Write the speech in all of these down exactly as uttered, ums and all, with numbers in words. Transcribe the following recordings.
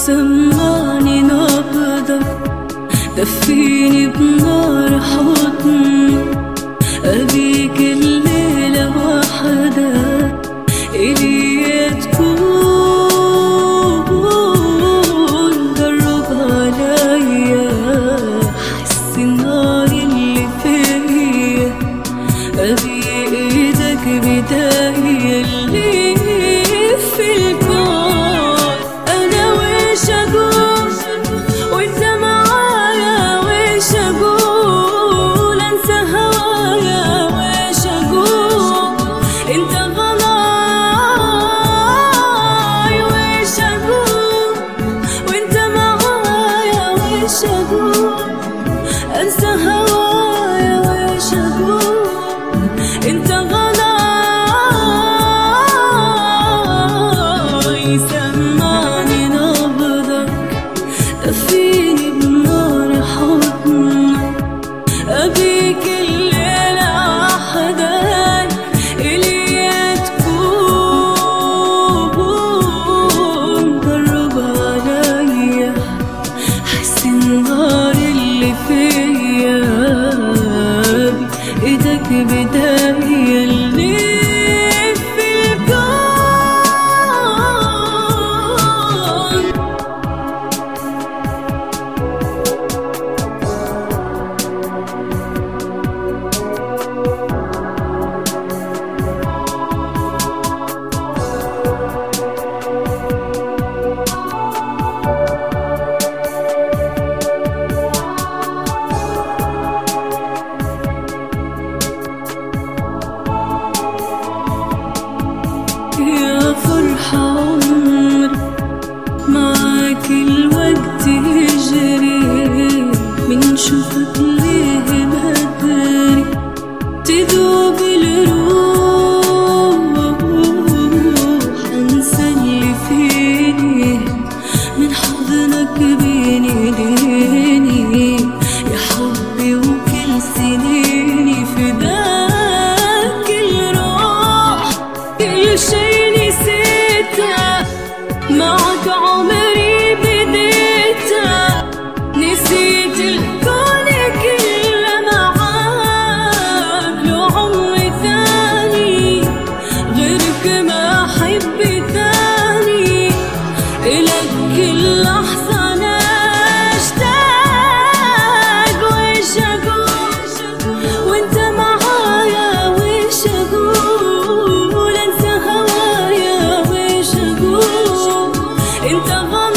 سمعني نبضك، دفيني بنار حضنك، أبيك الليلة وحدك إلي تكون، جرب عليا حس النار اللي فيا، أبي إيدك بداية اللي في الكون. أنا ويش أقول وإنت معايا، ويش أقول أنسى هوايا، ويش أقول أنت غلاي، ويش أقول وإنت معايا، ويش أقول أنسى هوايا، ويش أقول أنت غلاي. سمعني نبضك، دفيني بنار حضنك، أبيك الليلة وحدك إلي تكون، جرب عليا حس النار اللي فيا، بإيدك بداية اللي في الكون. يا فرحة عمري معاك الوقت يجري، من شوفك ليه بدري تذوب الروح، انسى اللي فيني من حضنك بين ايديني، يا حبي وكل سنيني فداك الروح، كل شي معك عمري بديته، نسيت الكون كله معاك، لو عمري ثاني غيرك ما أحب ثاني، إلك كل لحظة أنا أشتاق، ويش أقول وإنت معايا، ويش أقول أنسى هوايا، ويش أقول أنت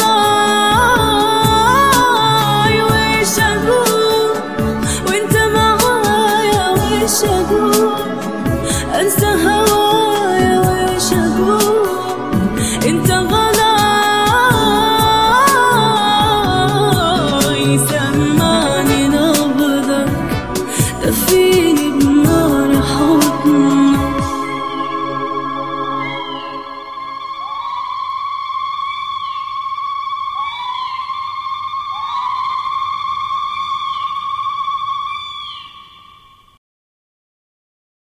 غلاي، ويش أقول وإنت معايا، ويش أقول أنسى هوايا.